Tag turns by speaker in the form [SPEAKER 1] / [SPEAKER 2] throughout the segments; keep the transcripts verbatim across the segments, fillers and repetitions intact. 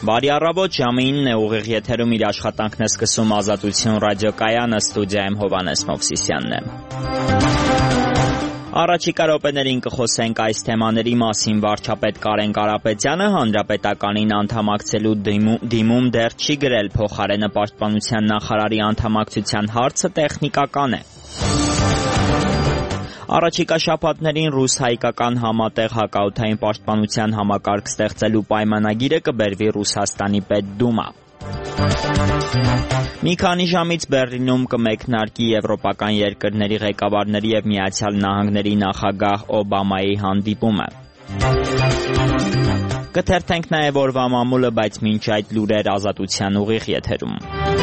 [SPEAKER 1] Բարի առավոտ, ժամը ինն է, ուղիղ եթերում իր աշխատանքն է սկսում Ազատություն ռադիոկայանը, ստուդիայում Հովհաննես Մովսիսյանն է։ Առաջիկա րոպեներին կխոսենք այս թեմաների մասին։ Վարչապետ Կարեն Կարապետյանը հանրապետականին անդամակցելու դիմում դեռ չի գրել, փոխարենը պաշտպանության նախարարի անդամակցության հարցը տեխնիկական է։ Առաջիկա շաբաթներին ռուս-հայկական համատեղ հակաօդային պաշտպանության համակարգ ստեղծելու պայմանագիրը կբերվի Ռուսաստանի Պետդումա։ Մի քանի ժամից Բեռլինում կմեկնարկի եվրոպական երկրների ղեկավարների և Միացյալ Նահանգների նախագահ Օբամայի հանդիպումը։ Կթերթենք նաև օրվա մամուլը, բայց մինչ այդ լուրեր Ազատության ուղիղ եթերում։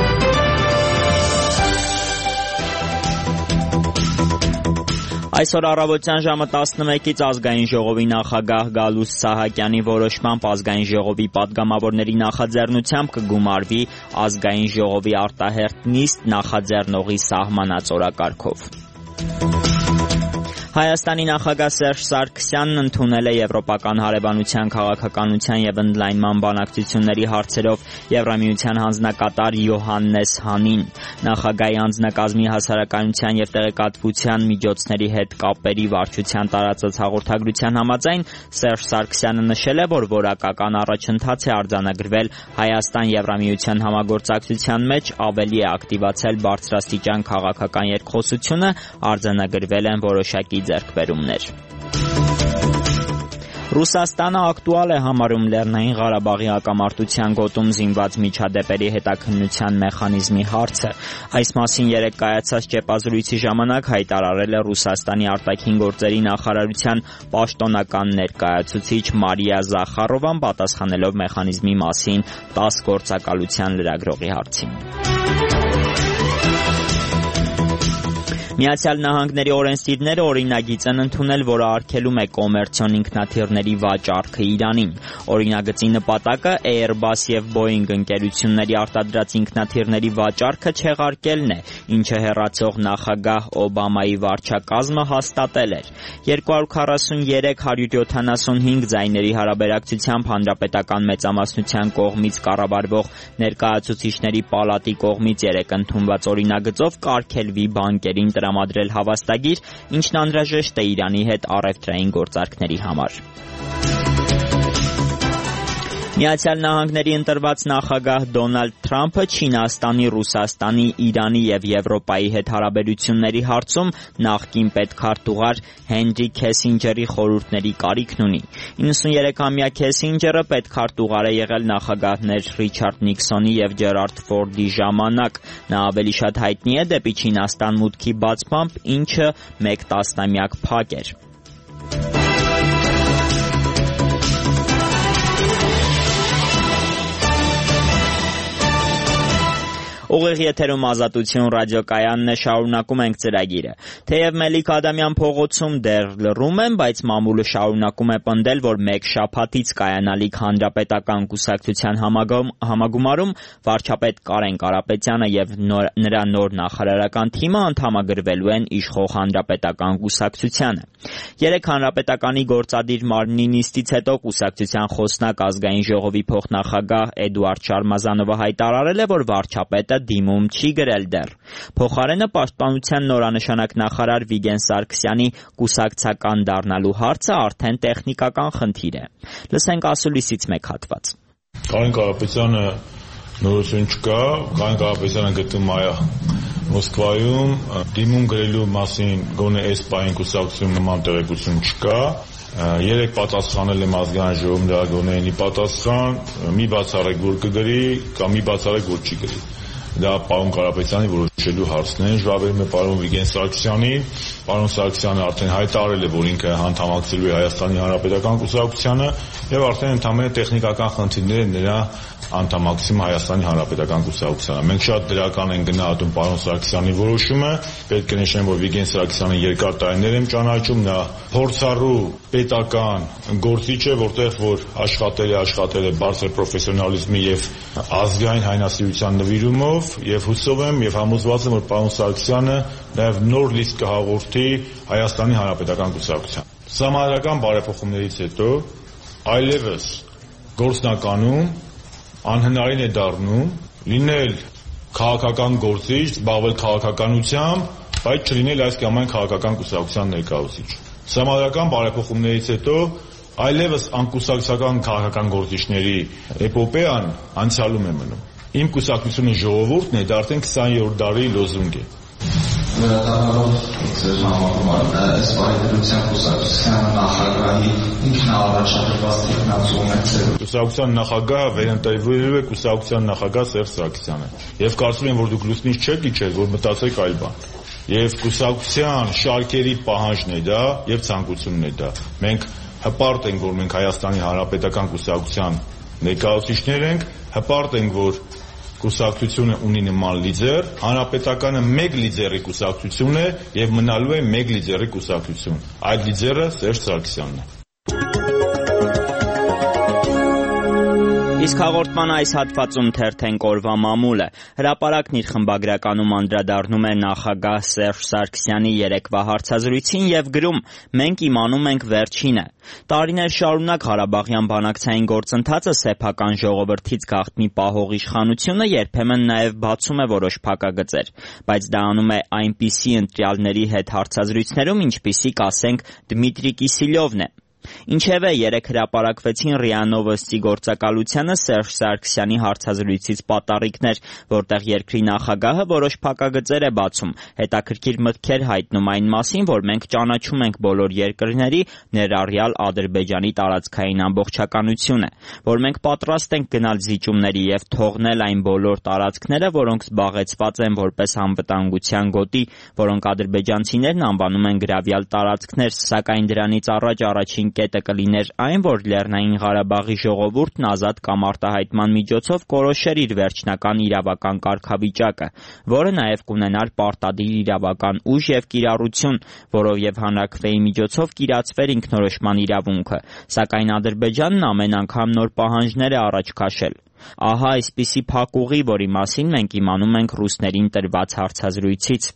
[SPEAKER 1] Այսօր առավոտյան ժամը տասնմեկից Ազգային ժողովի նախագահ Գալուստ Սահակյանի որոշմամբ Ազգային ժողովի պատգամավորների նախաձեռնությամբ կգումարվի Ազգային ժողովի արտահերթ նիստ նախաձեռնողի սահմանած օրակարգով։ Հայաստանի նախագահ Սերժ Սարգսյանն ընդունել է Եվրոպական հարևանության, քաղաքականության և ընդլայնման բանակցությունների հարցերով Եվրամիության հանձնակատար Յոհաննես Հանին։ Նախագահի անձնակազմի հասարակայնության և տեղեկատվության միջոցների հետ կապերի վարչության տարածած հաղորդագրության համաձայն Սերժ Սարգսյանը նշել է, որ որակական առաջընթաց է արձանագրվել Հայաստան-Եվրամիության համագործակցության մեջ, ավելի է ակտիվացել բարձրաստիճան քաղաքական երկխոսությունը, արձանագրվել են որոշակի ձեռքբերումներ։ Ռուսաստանը ակտուալ է համարում Լեռնային Ղարաբաղի հակամարտության գոտում զինված միջադեպերի հետաքննության մեխանիզմի հարցը։ Այս մասին երեկ կայացած ճեպազրույցի ժամանակ հայտարարել է Ռուսաստանի արտաքին գործերի նախարարության պաշտոնական ներկայացուցիչ Մարիա Զախարովան, պատասխանելով մեխանիզմի մասին տաս գործակալության լրագրողի հարցին։ Միացյալ Նահանգների օրենսդիրները օրինագիծ են ընդունել, որը արգելում է կոմերցիոն ինքնաթիռների վաճառքը Իրանին։ Օրինագծի նպատակը Airbus և Boeing ընկերությունների արտադրած ինքնաթիռների վաճառքը չեղարկելն է, ինչը հեռացող նախագահ Օբամայի վարչակազմը հաստատել էր։ երկու հարյուր քառասուներեք հարյուր յոթանասունհինգ ձայների հարաբերակցությամբ Հանրապետական մեծամասնության կողմից կառավարվող Ներկայացուցիչների պալատի կողմից երեկ ընդունված օրինագծով կարգելվի բանկերին տրամադրել հավաստագիր, ինչն անհրաժեշտ է Իրանի հետ առևտրային գործարքների համար։ Միացյալ Նահանգների ընտրված նախագահ Դոնալդ Թրամփը Չինաստանի, Ռուսաստանի, Իրանի և Եվրոպայի հետ հարաբերությունների հարցում նախկին պետքարտուղար Հենրի Քեսինջերի խորհուրդների կարիքն ունի։ իննսուներեքամյա Քեսինջերը պետքարտուղար է եղել նախագահներ Ռիչարդ Նիքսոնի և Ջերարդ Ֆորդի ժամանակ։ Նա ավելի շատ հայտնի է դեպի Չինաստան մուտքի բացմամբ, ինչը մեկ տասնամյակ փակ էր։ Ուղիղ եթերում Ազատություն ռադիոկայանն է, շարունակում ենք ծրագիրը։ Թեև Մելիք Ադամյան փողոցում դեռ լռում են, բայց մամուլը շարունակում է պնդել, որ մեկ շաբաթից կայանալիք հանրապետական կուսակցության համագումարում վարչապետ Կարեն Կարապետյանը և նրա նոր նախարարական թիմը անդամագրվելու են իշխող հանրապետական կուսակցությանը։ Երեկ հանրապետականի գործադիր մարմնի նիստից հետո կուսակցության խոսնակ Ազգային ժողովի փոխնախագահ Էդուարդ Շարմազանովը հայտարարել է, որ վարչապետը դիմում չի գրել դեռ։ Փոխարենը պաշտպանության նորանշանակ նախարար Վիգեն Սարգսյանի կուսակցական դառնալու հարցը արդեն տեխնիկական խնդիր է։ Լսենք ասուլիսից մեկ հատված։
[SPEAKER 2] Կարեն Կարապետյանը նորություն չկա, Կարեն Կարապետյանը գտնում է Մոսկվայում, դիմում գրելու մասին գոնե այս պահին կուսակցությունում նման տեղեկություն չկա։ Երեք պատասխանել եմ Ազգային ժողովում, դրա գոնե պատասխան, մի բացառեք որ կգրի կամ մի բացառեք որ չի գրի։ Դա պարոն Կարապետյանի որոշելու հարցն է, ժողովրդում է պարոն Վիգեն Սարգսյանին, պարոն Սարգսյանը արդեն հայտարարել է, որ ինքը անդամակցելու է Հայաստանի Հանրապետական կուսակցությանը եւ արդեն ընդհանրապես տեխնիկական խնդիրներ նրա անդամակցում Հայաստանի Հանրապետական կուսակցությանը։ Մենք շատ դրական ենք գնահատում պարոն Սարգսյանի որոշումը, պետք է նշեմ, որ Վիգեն Սարգսյանը երկար տարիներ եմ ճանաչում, նա փորձառու պետական գործիչ է, որտեղ որ աշխատել է, աշխատել է բարձր պրոֆեսիոնալիզմի եւ ազգային հայրենասիրության նվիրումով եւ հուսով եմ եւ համոզված եմ, որ պարոն Սարգսյանը նաեւ նոր լիստ կհաղորդի Հայաստանի Հանրապետական կուսակցության։ Սահմանադրական բարեփոխումներից հետո այլևս գործնականում անհնարին է դառնում լինել քաղաքական գործիչ, զբաղվել քաղաքականությամբ, բայց չլինել այս կամ այն քաղաքական կուսակցության ներկայացուցիչ։ Սահմանադրական բարեփոխումներից հետո այլևս անկուսակցական քաղաքական գործիչների էպոպեան անցյալում է մնում։ Իմ կուսակցությունը ժողովուրդն է, դա արդեն քսաներորդ դարի լոզունգ է։
[SPEAKER 3] Վերադառնալով ձեր համակարգը, այս բարեփոխության կուսակցության նախագահի ինքնաառաջադրված տեխնացում է ձեր։
[SPEAKER 2] Կուսակցության նախագահը վերընտրվելու է կուսակցության նախագահ Սերժ Սարգսյանը։ Եվ կարծում եմ, որ դուք լուսնից չեք իջել, որ մտածեք այլ բան։ Եվ կուսակցության շարքերի պահանջն է դա, եւ ցանկությունն է դա։ Մենք հպարտ ենք, որ մենք Հայաստանի Հանրապետական կուսակցության ներկայացուցիչներ ենք, հպարտ ենք, որ կուսակցությունը ունի նման լիդեր, հանրապետականը մեկ լիդերի կուսակցություն է եւ մնալու է մեկ լիդերի կուսակցություն։ Այդ լիդերը Սերժ Սարգսյանն է։
[SPEAKER 1] Իսկ հաղորդման այս հատվածում թերթենք օրվա մամուլը։ Հրապարակն իր խմբագրականում անդրադառնում է նախագահ Սերժ Սարգսյանի երեկվա հարցազրույցին եւ գրում. «Մենք իմանում ենք վերջինը»։ Տարիներ շարունակ Ղարաբաղյան բանակցային գործընթացը սեփական ժողովրդից գաղտնի պահող իշխանությունը երբեմն նաեւ բացում է որոշ փակագծեր, բայց դա անում է այնպիսի ընտրյալների հետ հարցազրույցներում, ինչպիսիք, ասենք, Դմիտրի Կիսիլյովն է։ Ինչևէ, երեկ հրապարակվեցին ՌԻԱ Նովոստի գործակալությանը Սերժ Սարգսյանի հարցազրույցից պատառիկներ, որտեղ երկրի նախագահը որոշ փակագծեր է բացում, հետաքրքիր մտքեր հայտնում այն մասին, որ մենք ճանաչում ենք բոլոր երկրների, ներառյալ Ադրբեջանի տարածքային ամբողջականությունը, որ մենք պատրաստ ենք գնալ զիջումների եւ թողնել այն բոլոր տարածքները, որոնք զբաղեցված են որպես անվտանգության գոտի, որոնք ադրբեջանցիներն անվանում են գրավյալ տարածքներ, սակայն դրանից առաջ առաջին կետը կլիներ այն, որ Լեռնային Ղարաբաղի ժողովուրդն ազատ կամ արտահայտման միջոցով կորոշեր իր վերջնական իրավական կարգավիճակը, որը նաև կունենար պարտադիր իրավական ուժ եւ կիրառություն, որով եւ հանրաքվեի միջոցով կիրացվեր ինքնորոշման իրավունքը, սակայն Ադրբեջանն ամեն անգամ նոր պահանջներ է առաջ քաշել։ Ահա այսպիսի փակուղի, որի մասին մենք իմանում ենք ռուսներին տրված հարցազրույցից։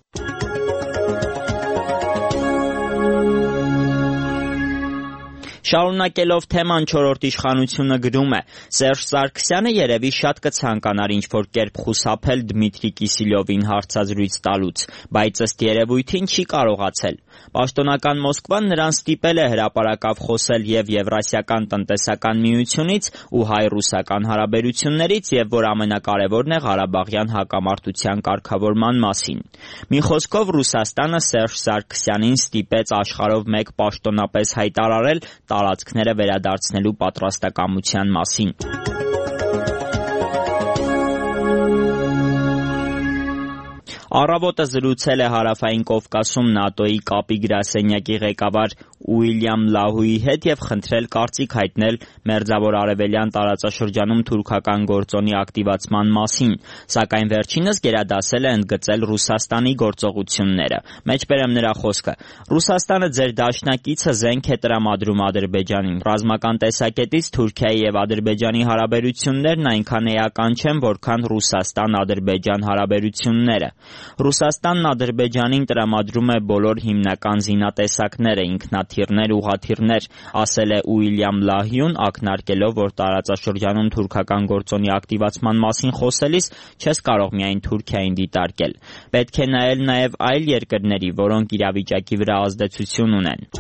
[SPEAKER 1] Շարունակելով թեման չորրորդ իշխանությունը գրում է. Սերժ Սարգսյանը երևի շատ կցանկանար ինչ-որ կերպ խուսափել Դմիտրի Կիսիլյովին հարցազրույց տալուց, բայց ըստ երևույթին չի կարողացել։ Պաշտոնական Մոսկվան նրան ստիպել է հրապարակավ խոսել եւ Եվրասիական տնտեսական միությունից ու հայ-ռուսական հարաբերություններից եւ, որ ամենակարևորն է, Ղարաբաղյան հակամարտության կարգավորման մասին։ Մի խոսքով Ռուսաստանը Սերժ Սարգսյանին ստիպեց աշխարհով մեկ պաշտոնապես հայտարարել տարածքները վերադարձնելու պատրաստակամության մասին։ Առավոտը զրուցել է Հարավային Կովկասում ՆԱՏՕ-ի կապի գրասենյակի ղեկավար Ուիլյամ Լահուի հետ եւ խնդրել կարծիք հայտնել Մերձավոր Արևելյան տարածաշրջանում թուրքական գործոնի ակտիվացման մասին, սակայն վերջինս գերադասել է ընդգծել Ռուսաստանի գործողությունները։ Մեջբերեմ նրա խոսքը. Ռուսաստանը ձեր դաշնակիցը զենք է տրամադրում Ադրբեջանին։ Ռազմական տեսակետից Թուրքիայի եւ Ադրբեջանի հարաբերություններն այնքան էական չեն, որքան Ռուսաստան-Ադրբեջան հարաբերությունները։ Ռուսաստանն Ադրբեջանին տրամադրում է բոլոր հիմնական զինատեսակները, ինքնաթիռներ, ուղղաթիռներ, ասել է Ուիլյամ Լահյուն, ակնարկելով, որ տարածաշրջանում թուրքական գործոնի ակտիվացման մասին խոսելիս չես կարող միայն Թուրքիային դիտարկել։ Պետք է նայել նաև այլ երկրների, որոնք իրավիճակի վրա ազդեցություն ունեն։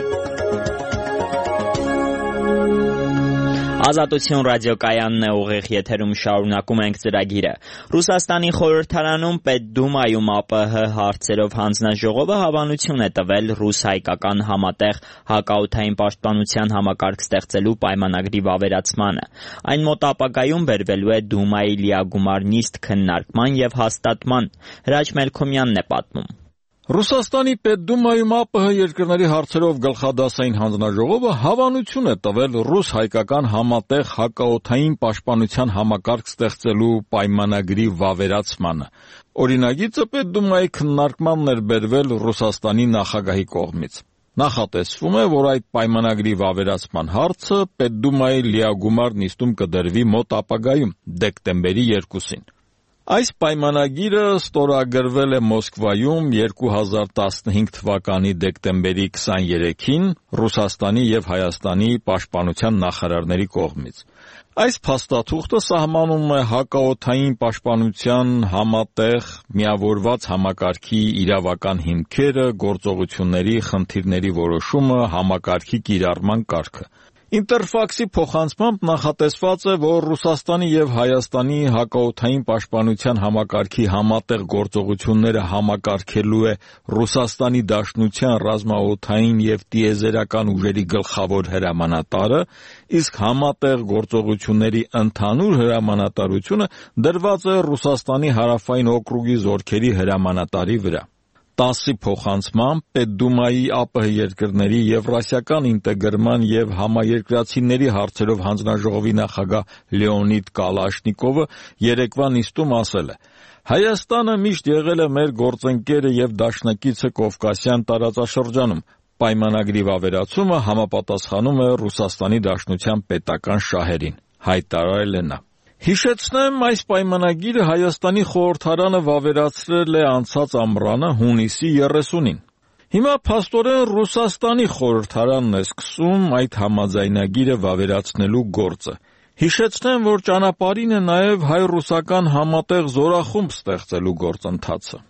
[SPEAKER 1] Ազատություն ռադիոկայանն է, ուղիղ եթերում շարունակում ենք ծրագիրը։ Ռուսաստանի խորհրդարանում Պետդումայում ԱՊՀ հարցերով հանձնաժողովը հավանություն է տվել ռուս-հայկական համատեղ հակաօդային պաշտպանության համակարգ ստեղծելու պայմանագրի վավերացմանը։ Այն մոտ ապագայում բերվելու է Դումայի լիագումար նիստ քննարկման եւ հաստատման։ Հրաչ Մելքոմյանն է պատմում։
[SPEAKER 4] Ռուսաստանի Պետդումայում ԱՊՀ երկրների հարցերով գլխադասային հանձնաժողովը հավանություն է տվել ռուս-հայկական համատեղ հակաօդային պաշտպանության համակարգ ստեղծելու պայմանագրի վավերացմանը։ Օրինագիծը Պետդումայի քննարկմանն էր բերվել Ռուսաստանի նախագահի կողմից։ Նախատեսվում է, որ այդ պայմանագրի վավերացման հարցը Պետդումայի լիագումար նիստում կդրվի մոտ ապագայում, դեկտեմբերի երկուսին։ Այս պայմանագիրը ստորագրվել է Մոսկվայում երկու հազար տասնհինգ թվականի դեկտեմբերի քսաներեքին Ռուսաստանի եւ Հայաստանի պաշտպանության նախարարների կողմից։ Այս փաստաթուղթը սահմանում է հակաօդային պաշտպանության համատեղ միավորված համակարգի իրավական հիմքերը, գործողությունների, խնդիրների որոշումը, համակարգի կիրառման կարգը։ Ինտերֆաքսի փոխանցմամբ նախատեսված է, որ Ռուսաստանի եւ Հայաստանի հակաօդային պաշտպանության համակարգի համատեղ գործողությունները համակարգելու է Ռուսաստանի Դաշնության ռազմաօդային եւ տիեզերական ուժերի գլխավոր հրամանատարը, իսկ համատեղ գործողությունների ընդհանուր հրամանատարությունը դրված է Ռուսաստանի հարավային օկրուգի զորքերի հրամանատարի վրա։ տասի փոխանցմամբ Պետդումայի ԱՊՀ երկրների Եվրասիական ինտեգրման եւ համաերկրացիների հարցերով հանձնաժողովի նախագահ Լեոնիդ Կալաշնիկովը երեկվա նիստում ասել է. Հայաստանը միշտ եղել է մեր գործընկերը եւ դաշնակիցը Կովկասյան տարածաշրջանում։ Պայմանագրի վավերացումը համապատասխանում է Ռուսաստանի Դաշնության պետական շահերին, հայտարարել է նա։ Հիշեցնեմ, այս պայմանագիրը Հայաստանի խորհրդարանը վավերացրել է անցած ամռանը հունիսի երեսունին։ Հիմա փաստորեն Ռուսաստանի խորհրդարանն է սկսում այդ համաձայնագիրը վավերացնելու գործը։ Հիշեցնեմ, որ ճանապարհին է նաև հայ-ռուսական համատեղ զորախումբ ստեղծելու գործընթացը։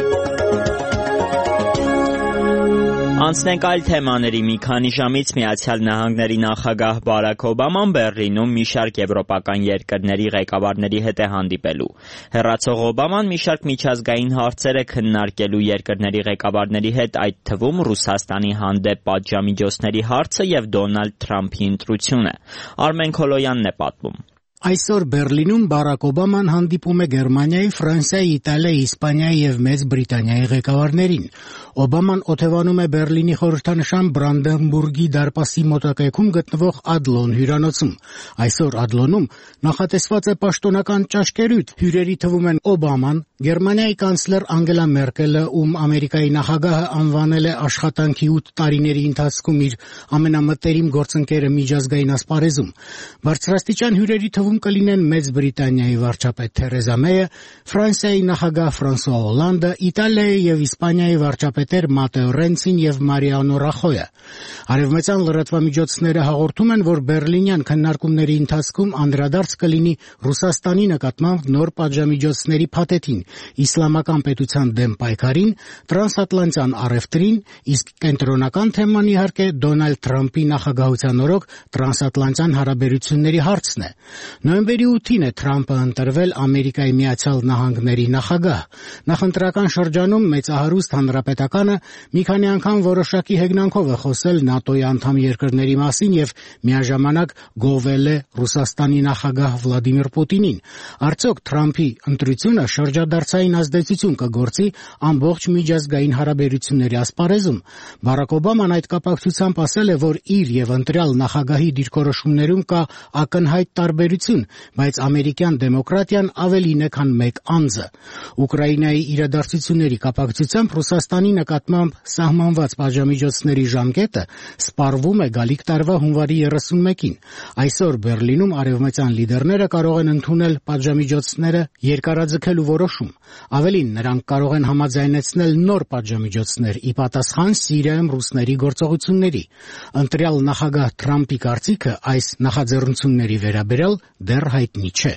[SPEAKER 1] Անցնենք այլ թեմաների։ Մի քանի ժամից Միացյալ Նահանգների նախագահ Բարաք Օբաման Բեռլինում մի շարք եվրոպական երկրների ղեկավարների հետ է հանդիպելու։ Հեռացող Օբաման մի շարք միջազգային հարցեր է քննարկելու երկրների ղեկավարների հետ, այդ թվում Ռուսաստանի հանդեպ պատժամիջոցների հարցը եւ Դոնալդ Թրամփի ընտրությունը։ Արմեն Քոլոյանն է պատմում։
[SPEAKER 5] Այսօր Բեռլինում Բարաք Օբաման հանդիպում է Գերմանիայի, Ֆրանսիայի, Իտալիայի, Իսպանիայի եւ Մեծ Բրիտանիայի ղեկավարներին։ Օբաման օթևանում է Բեռլինի խորհրդանշան Բրանդենբուրգի դարպասի մոտակայքում գտնվող Ադլոն հյուրանոցում։ Այսօր Ադլոնում նախատեսված է պաշտոնական ճաշկերույթ։ Հյուրերի թվում են Օբաման, Գերմանիայի կանցլեր Անգելա Մերկելը, ում Ամերիկայի նախագահը անվանել է աշխատանքի ութ տարիների ընթացքում իր ամենամտերիմ գործընկերը միջազգային ասպարեզում։ Բարձրաստիճան հյուրերի թվում կլինեն Մեծ Բրիտանիայի վարչապետ Թերեզա Մեյը, Ֆրանսիայի նախագահ Ֆրանսուଆ Օլանդը, Իտալիայի եւ Իսպանիայի վարչապետեր Մատեո Ռենցին եւ Մարիանո Ռախոյը։ Արևմտյան լրատվամիջոցները հաղորդում են, որ բեռլինյան քննարկումների ընթացքում անդրադարձ կլինի Ռուսաստանի նկատմամբ նոր պատժամիջոցների փաթեթին, իսլամական պետության դեմ պայքարին, տրանսատլանտյան առևտրին, իսկ կենտրոնական թեման իհարկե Դոնալդ Թրամփի նախագահության օրոք տրանսատլանտյան հարաբերությունների հարցն է։ Նոյեմբերի ութին է Թրամփը ընտրվել Ամերիկայի Միացյալ Նահանգների նախագահ։ Նախընտրական շրջանում մեծահարուստ հանրապետականը մի քանի անգամ որոշակի հեգնանքով է խոսել ՆԱՏՕ-ի անդամ երկրների մասին եւ միաժամանակ գովել է Ռուսաստանի նախագահ Վլադիմիր Պուտինին։ Արդյոք Թրամփի ընտրությունը շրջադարձային ազդեցություն կգործի ամբողջ միջազգային հարաբերությունների ասպարեզում։ Բարաք Օբաման այդ կապակցությամբ ասել է, որ իր եւ ընտրյալ նախագահի դիրքորոշումներում կա ակնհայտ տարբերություն, բայց ամերիկյան դեմոկրատիան ավելին է, քան մեկ անձը։ Ուկրաինայի իրադարձությունների կապակցությամբ Ռուսաստանի նկատմամբ սահմանված պատժամիջոցների ժամկետը սպառվում է գալիք տարվա հունվարի երեսունմեկին։ Այսօր Բեռլինում արևմտյան լիդերները կարող են ընդունել պատժամիջոցները երկարաձգելու որոշում։ Ավելին, նրանք կարող են համաձայնեցնել նոր պատժամիջոցներ ի պատասխան Սիրիայում ռուսների գործողությունների։ Ընտրյալ նախագահ Թրամփի կարծիքը այս նախաձեռնությունների վերաբերյալ դեռ հայտնի չէ։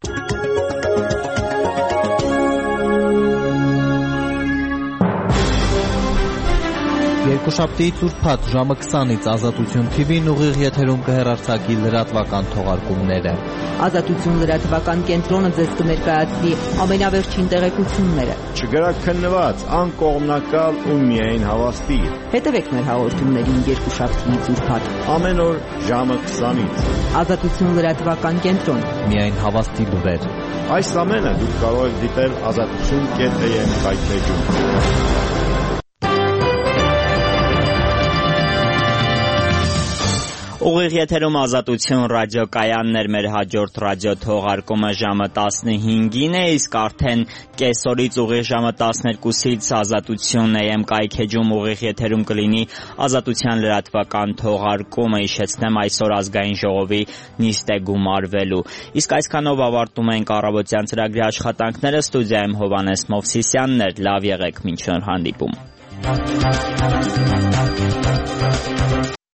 [SPEAKER 6] Երկուշաբթի ցուրտ ժամը քսանից Ազատություն թի վին ուղիղ եթերում կհեռարձակի լրատվական թողարկումները։
[SPEAKER 7] Ազատություն լրատվական կենտրոնը ձեզ կներկայացնի ամենավերջին տեղեկությունները։
[SPEAKER 8] Չգրաքննված, անկողմնակալ ու միայն հավաստի։
[SPEAKER 7] Հետևեք մեր հաղորդումներին երկուշաբթի ցուրտ
[SPEAKER 8] ամեն օր ժամը քսանից։
[SPEAKER 7] Ազատություն լրատվական կենտրոն։
[SPEAKER 6] Միայն հավաստի լուրեր։
[SPEAKER 8] Այս ամենը դուք կարող եք դիտել ազատություն կետ էմ հայտնեջում։
[SPEAKER 1] Ուղիղ եթերում Ազատություն ռադիոկայանն էր, մեր հաջորդ ռադիո թողարկումը ժամը տասնհինգին է, իսկ արդեն կեսօրից ուղիղ ժամը տասներկուսից Ազատություն էյ էմ կայքեջում ուղիղ եթերում կլինի Ազատության լրատվական թողարկումը, հիշեցնեմ այսօր ազգային ժողովի նիստ է գումարվելու։ Իսկ այսքանով ավարտում ենք առավոտյան ծրագրի աշխատանքները, ստուդիայում Հովհաննես Մովսիսյանն էր, լավ եղեք, մինչ նոր հանդիպում։